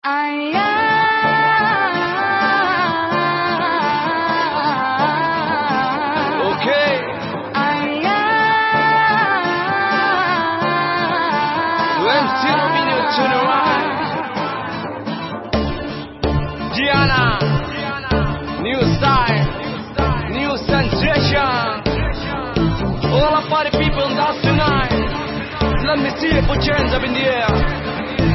Gianna, new style, new sensation. All the party people dance tonight. Let me see you put your hands up in the air.